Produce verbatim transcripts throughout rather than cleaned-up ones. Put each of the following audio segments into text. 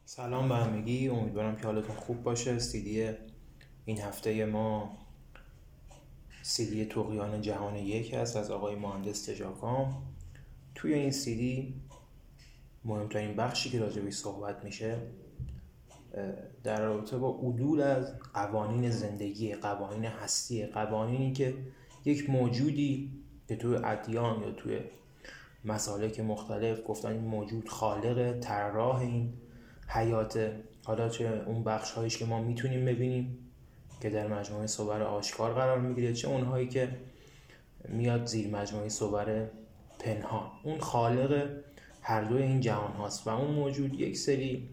سلام به همگی، امیدوارم که حالتون خوب باشه. سیدی این هفته ما سیدی طغیان جهان یک هست از آقای مهندس تژاکام. توی این سیدی مهمترین بخشی که راجع بهش صحبت میشه در رابطه با عدول از قوانین زندگی، قوانین هستی، قوانینی که یک موجودی که توی ادیان یا توی مسالک مختلف گفتن این موجود خالق طراح این حیاته. حالا چه اون بخش هایش که ما میتونیم ببینیم که در مجموعه صور آشکار قرار میگیره، چه اونهایی که میاد زیر مجموعه صور پنهان. اون خالق هر دوی این جهان هاست و اون موجود یک سری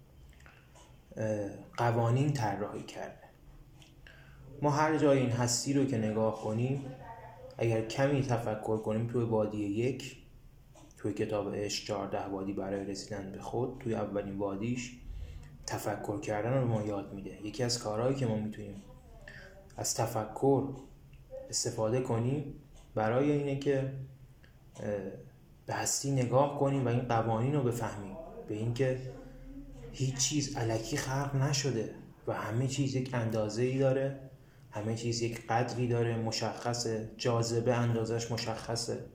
قوانین طراحی کرده. ما هر جای این هستی رو که نگاه کنیم، اگر کمی تفکر کنیم، توی وادی یک، توی کتاب عشق چهارده وادی برای رسیدن به خود، توی اولین وادیش تفکر کردن رو ما یاد میده. یکی از کارهایی که ما میتونیم از تفکر استفاده کنیم برای اینه که به هستی نگاه کنیم و این قوانین رو بفهمیم، به اینکه هیچ چیز الکی خلق نشده و همه چیز یک اندازه‌ای داره، همه چیز یک قدری داره، مشخصه. جاذبه اندازش مشخصه،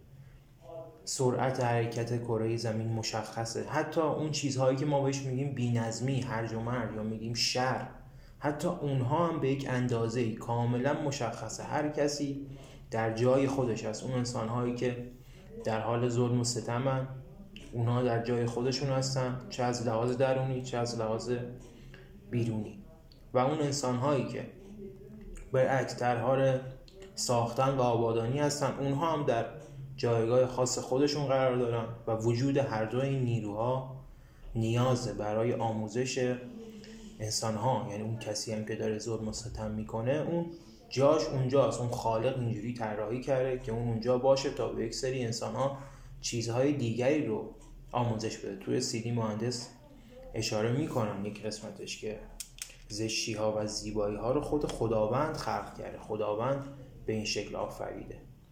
سرعت حرکت کره زمین مشخصه، حتی اون چیزهایی که ما بهش میگیم بی‌نظمی، هرج و مرج یا میگیم شر، حتی اونها هم به یک اندازه‌ای کاملا مشخصه. هر کسی در جای خودش هست. اون انسانهایی که در حال ظلم و ستمن، اونها در جای خودشون هستن، چه از لحاظ درونی چه از لحاظ بیرونی. و اون انسانهایی که برعکس در حال ساختن و آبادانی هستن، اونها هم در جایگاه خاص خودشون قرار دارن و وجود هر دو این نیروها نیازه برای آموزش انسانها. یعنی اون کسی هم که داره ظلم و ستم میکنه، اون جاش اونجاست. اون خالق اینجوری طراحی کرده که اون اونجا باشه تا به یک سری انسانها چیزهای دیگری رو آموزش بده. توی سیدی مهندس اشاره میکنن یک قسمتش که زشتی ها و زیبایی ها رو خود خداوند خلق کرده، خداوند به این شکل آفریده،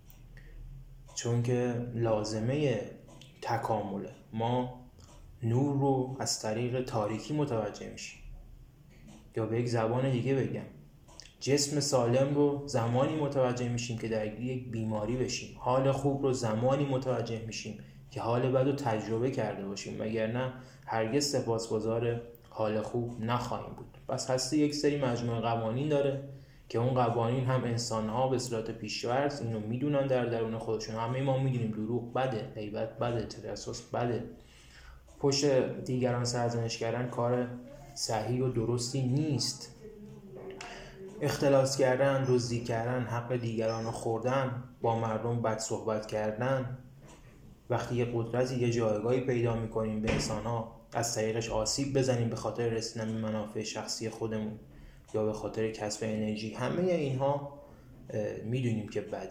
چون که لازمه تکامله. ما نور رو از طریق تاریکی متوجه میشیم، یا به یک زبان دیگه بگم، جسم سالم رو زمانی متوجه میشیم که درگیر یک بیماری بشیم. حال خوب رو زمانی متوجه میشیم که حال بد رو تجربه کرده باشیم، وگرنه هرگز سپاسگزار حال خوب نخواهیم بود. پس هستی یک سری مجموعه قوانین داره که اون قوانین هم انسان‌ها به صورت پیش‌ورز اینو میدونن در درون خودشون. همه ما میدونیم دروغ بده، غیبت بده، تجسس بده، پشت دیگران سرزنش کردن کار صحیح و درستی نیست. اختلاس کردن، دزدی کردن، حق دیگران رو خوردن، با مردم بد صحبت کردن. وقتی یه قدرتی یه جایگاهی پیدا میکنیم به انسان‌ها، از طریقش آسیب بزنیم به خاطر رسیدن به منافع شخصی خودمون یا به خاطر کسب انرژی، همه اینها میدونیم که بده.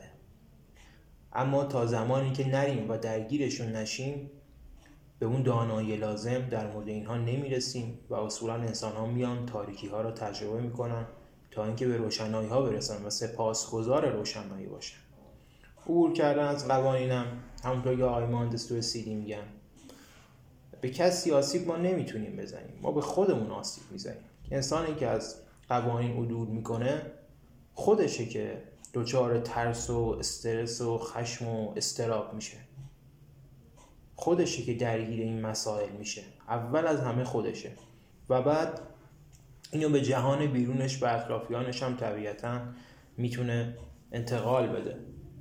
اما تا زمانی که نریم و درگیرشون نشیم، به اون دانایی لازم در مورد اینها نمیرسیم و اصولا انسان‌ها میان تاریکی ها رو تجربه میکنن تا اینکه به روشنایی ها برسن و سپاسگزار روشنایی باشن. عبور کردن از قوانینم، همونطور که آقای مهندس توی سیدی میگن، به کسی آسیب ما نمیتونیم بزنیم، ما به خودمون آسیب میزنیم. انسانی که از قوانین عدول میکنه خودشه که دچار ترس و استرس و خشم و اضطراب میشه، خودشه که درگیر این مسائل میشه. اول از همه خودشه و بعد اینو به جهان بیرونش و اطرافیانش هم طبیعتاً میتونه انتقال بده.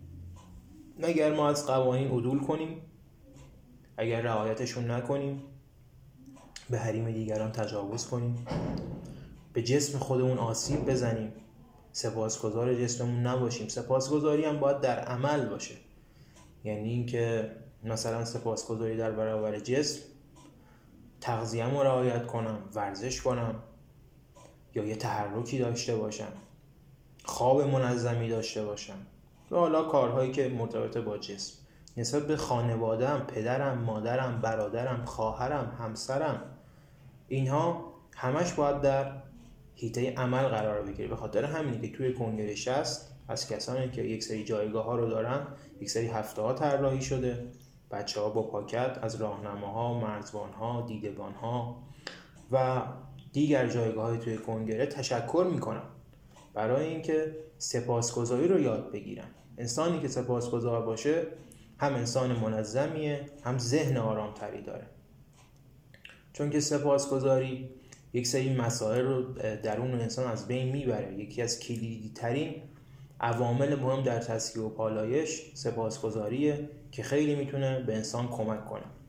اگر ما از قوانین عدول کنیم، اگر رعایتشون نکنیم، به حریم دیگران تجاوز کنیم، به جسم خودمون آسیب بزنیم، سپاسگزار جسممون نباشیم. سپاسگزاری هم باید در عمل باشه، یعنی این که مثلا سپاسگزاری در برابر جسم، تغذیه رو رعایت کنم، ورزش کنم، یا یه تحرکی داشته باشم، خواب منظمی داشته باشم، و حالا کارهایی که مرتبط با جسم. نسبت به خانواده‌ام، پدرم، مادرم، برادرم، خواهرم، همسرم، اینها همش باید در حیطه عمل قرار بگیره. به خاطر همینه که توی کنگره هست از کسانی که یک سری جایگاه ها رو دارن، یک سری هفته ها طراحی شده. بچه ها با پاکت از راهنماها، مرزبان ها، دیدبان ها، و دیگر جایگاه‌های توی کنگره تشکر میکنن برای اینکه سپاسگزاری رو یاد بگیرن. انسانی که سپاسگزار باشه هم انسان منظمیه، هم ذهن آرامتری داره، چون که سپاسگزاری یک سری مسائل رو درون انسان از بین میبره. یکی از کلیدی ترین عوامل مهم در تسکیه و پالایش سپاسگزاریه که خیلی میتونه به انسان کمک کنه.